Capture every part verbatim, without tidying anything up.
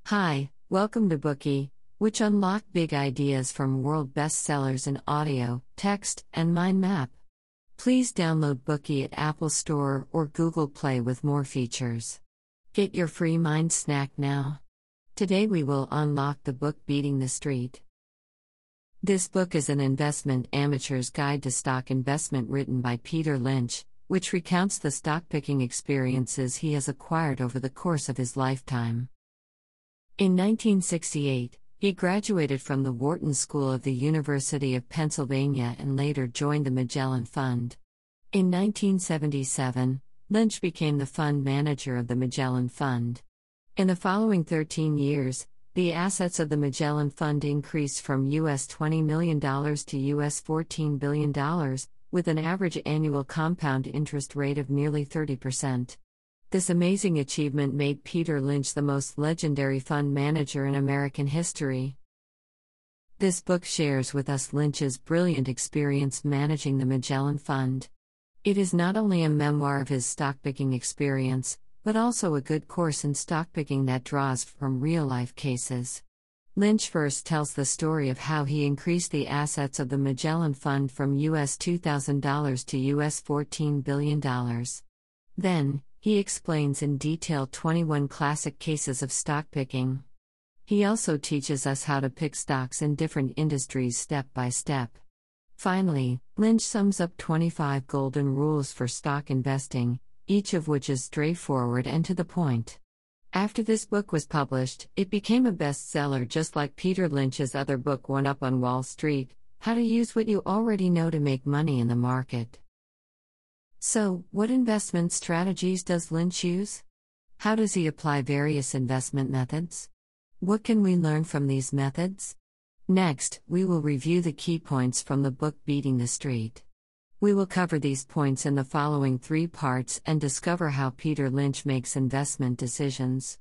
Hi, welcome to Bookey, which unlock big ideas from world bestsellers in audio, text, and mind map. Please download Bookey at Apple Store or Google Play with more features. Get your free mind snack now. Today we will unlock the book Beating the Street. This book is an investment amateur's guide to stock investment written by Peter Lynch, which recounts the stock picking experiences he has acquired over the course of his lifetime. In nineteen sixty-eight, he graduated from the Wharton School of the University of Pennsylvania and later joined the Magellan Fund. In nineteen seventy-seven, Lynch became the fund manager of the Magellan Fund. In the following thirteen years, the assets of the Magellan Fund increased from U S twenty million dollars to U S fourteen billion dollars, with an average annual compound interest rate of nearly thirty percent. This amazing achievement made Peter Lynch the most legendary fund manager in American history. This book shares with us Lynch's brilliant experience managing the Magellan Fund. It is not only a memoir of his stock-picking experience, but also a good course in stock-picking that draws from real-life cases. Lynch first tells the story of how he increased the assets of the Magellan Fund from U S two thousand dollars to U S fourteen billion dollars. Then, he explains in detail twenty-one classic cases of stock picking. He also teaches us how to pick stocks in different industries step by step. Finally, Lynch sums up twenty-five golden rules for stock investing, each of which is straightforward and to the point. After this book was published, it became a bestseller just like Peter Lynch's other book One Up on Wall Street, How to Use What You Already Know to Make Money in the Market. So, what investment strategies does Lynch use? How does he apply various investment methods? What can we learn from these methods? Next, we will review the key points from the book Beating the Street. We will cover these points in the following three parts and discover how Peter Lynch makes investment decisions.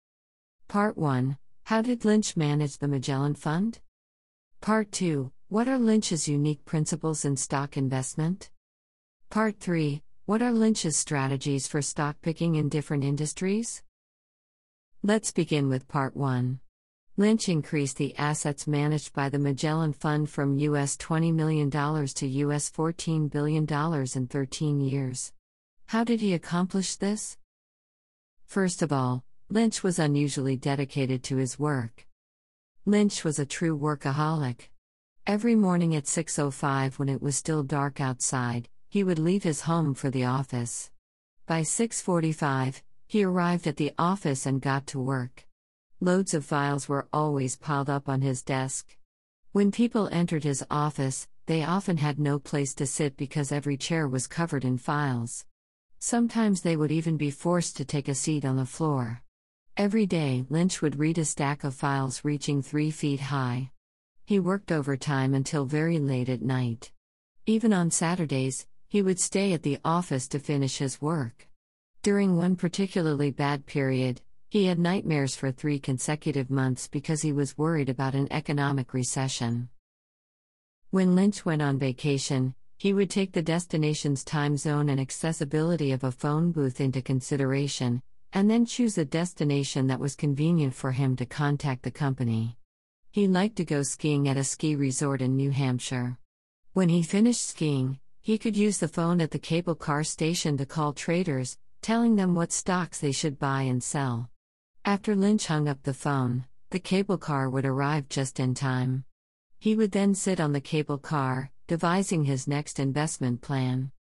Part one. How did Lynch manage the Magellan Fund? Part two. What are Lynch's unique principles in stock investment? Part three. What are Lynch's strategies for stock picking in different industries? Let's begin with Part one. Lynch increased the assets managed by the Magellan Fund from U S twenty million dollars to U S fourteen billion dollars in thirteen years. How did he accomplish this? First of all, Lynch was unusually dedicated to his work. Lynch was a true workaholic. Every morning at six oh five, when it was still dark outside, he would leave his home for the office. By six forty-five, he arrived at the office and got to work. Loads of files were always piled up on his desk. When people entered his office, they often had no place to sit because every chair was covered in files. Sometimes they would even be forced to take a seat on the floor. Every day, Lynch would read a stack of files reaching three feet high. He worked overtime until very late at night. Even on Saturdays, he would stay at the office to finish his work. During one particularly bad period, he had nightmares for three consecutive months because he was worried about an economic recession. When Lynch went on vacation, he would take the destination's time zone and accessibility of a phone booth into consideration, and then choose a destination that was convenient for him to contact the company. He liked to go skiing at a ski resort in New Hampshire. When he finished skiing, he could use the phone at the cable car station to call traders, telling them what stocks they should buy and sell. After Lynch hung up the phone, the cable car would arrive just in time. He would then sit on the cable car, devising his next investment plan.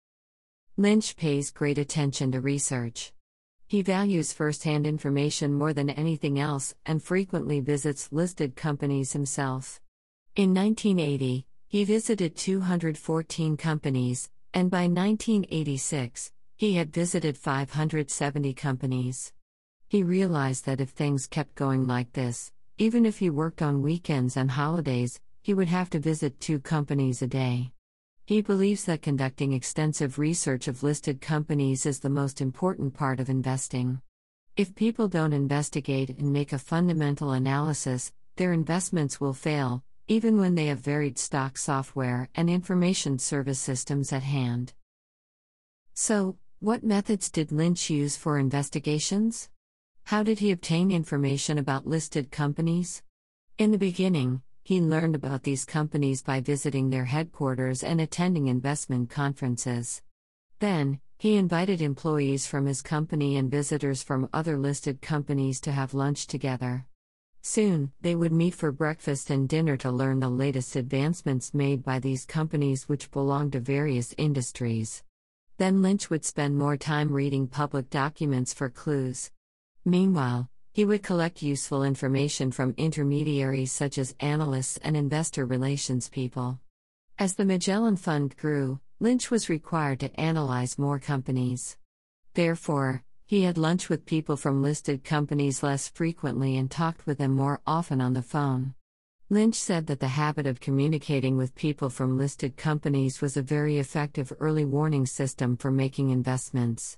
Lynch pays great attention to research. He values first-hand information more than anything else and frequently visits listed companies himself. In nineteen eighty, he visited two hundred fourteen companies, and by nineteen eighty-six, he had visited five hundred seventy companies. He realized that if things kept going like this, even if he worked on weekends and holidays, he would have to visit two companies a day. He believes that conducting extensive research of listed companies is the most important part of investing. If people don't investigate and make a fundamental analysis, their investments will fail, even when they have varied stock software and information service systems at hand. So, what methods did Lynch use for investigations? How did he obtain information about listed companies? In the beginning, he learned about these companies by visiting their headquarters and attending investment conferences. Then, he invited employees from his company and visitors from other listed companies to have lunch together. Soon, they would meet for breakfast and dinner to learn the latest advancements made by these companies, which belonged to various industries. Then Lynch would spend more time reading public documents for clues. Meanwhile, he would collect useful information from intermediaries such as analysts and investor relations people. As the Magellan Fund grew, Lynch was required to analyze more companies. Therefore, he had lunch with people from listed companies less frequently and talked with them more often on the phone. Lynch said that the habit of communicating with people from listed companies was a very effective early warning system for making investments.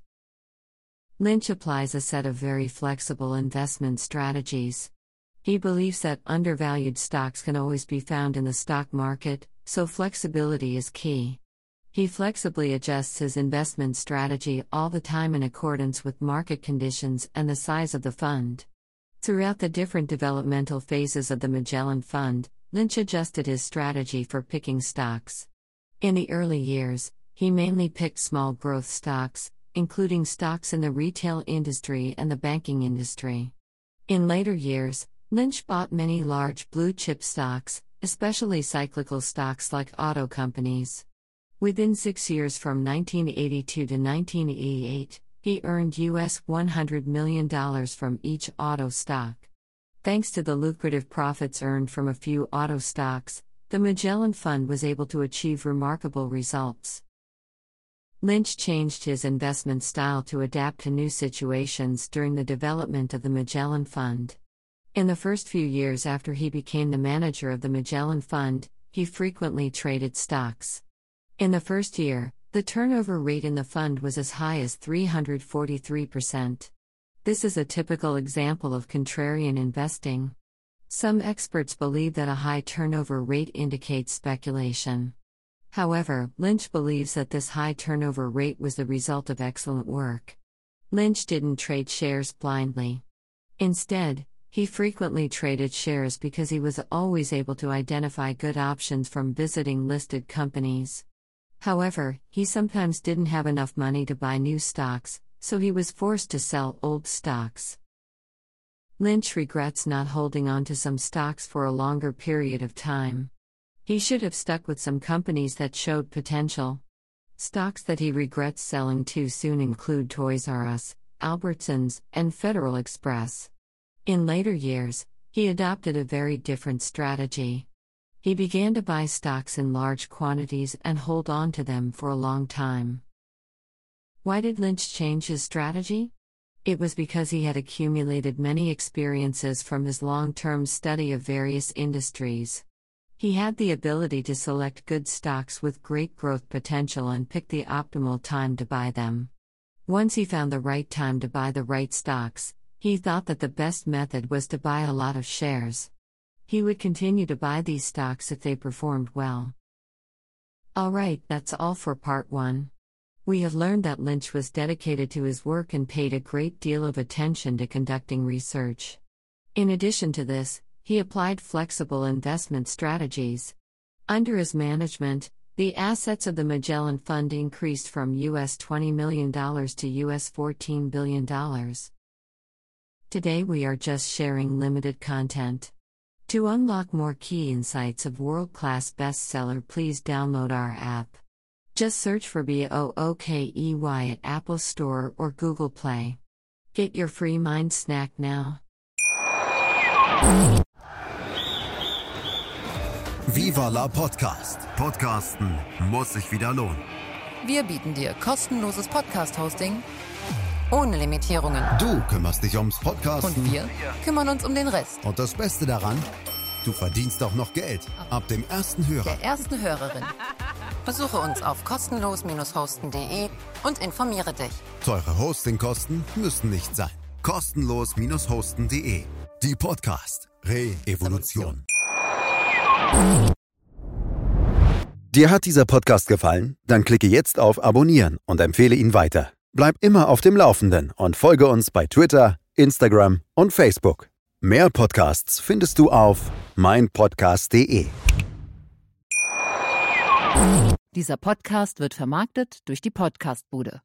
Lynch applies a set of very flexible investment strategies. He believes that undervalued stocks can always be found in the stock market, so flexibility is key. He flexibly adjusts his investment strategy all the time in accordance with market conditions and the size of the fund. Throughout the different developmental phases of the Magellan Fund, Lynch adjusted his strategy for picking stocks. In the early years, he mainly picked small growth stocks, including stocks in the retail industry and the banking industry. In later years, Lynch bought many large blue-chip stocks, especially cyclical stocks like auto companies. Within six years from nineteen eighty-two to nineteen eighty-eight, he earned U S one hundred million dollars from each auto stock. Thanks to the lucrative profits earned from a few auto stocks, the Magellan Fund was able to achieve remarkable results. Lynch changed his investment style to adapt to new situations during the development of the Magellan Fund. In the first few years after he became the manager of the Magellan Fund, he frequently traded stocks. In the first year, the turnover rate in the fund was as high as three hundred forty-three percent. This is a typical example of contrarian investing. Some experts believe that a high turnover rate indicates speculation. However, Lynch believes that this high turnover rate was the result of excellent work. Lynch didn't trade shares blindly. Instead, he frequently traded shares because he was always able to identify good options from visiting listed companies. However, he sometimes didn't have enough money to buy new stocks, so he was forced to sell old stocks. Lynch regrets not holding on to some stocks for a longer period of time. He should have stuck with some companies that showed potential. Stocks that he regrets selling too soon include Toys R Us, Albertsons, and Federal Express. In later years, he adopted a very different strategy. He began to buy stocks in large quantities and hold on to them for a long time. Why did Lynch change his strategy? It was because he had accumulated many experiences from his long-term study of various industries. He had the ability to select good stocks with great growth potential and pick the optimal time to buy them. Once he found the right time to buy the right stocks, he thought that the best method was to buy a lot of shares. He would continue to buy these stocks if they performed well. Alright, that's all for part one. We have learned that Lynch was dedicated to his work and paid a great deal of attention to conducting research. In addition to this, he applied flexible investment strategies. Under his management, the assets of the Magellan Fund increased from U S twenty million dollars to U S fourteen billion dollars. Today we are just sharing limited content. To unlock more key insights of world-class bestseller, please download our app. Just search for BOOKEY at Apple Store or Google Play. Get your free mind snack now. Viva la Podcast. Podcasten muss sich wieder lohnen. Wir bieten dir kostenloses Podcast-Hosting ohne Limitierungen. Du kümmerst dich ums Podcasten. Und wir kümmern uns um den Rest. Und das Beste daran, du verdienst auch noch Geld. Ab dem ersten Hörer. Der ersten Hörerin. Besuche uns auf kostenlos hosten punkt de und informiere dich. Teure Hostingkosten müssen nicht sein. kostenlos hosten punkt de. Die Podcast Re-Evolution. Dir hat dieser Podcast gefallen? Dann klicke jetzt auf Abonnieren und empfehle ihn weiter. Bleib immer auf dem Laufenden und folge uns bei Twitter, Instagram und Facebook. Mehr Podcasts findest du auf meinpodcast punkt de. Dieser Podcast wird vermarktet durch die Podcastbude.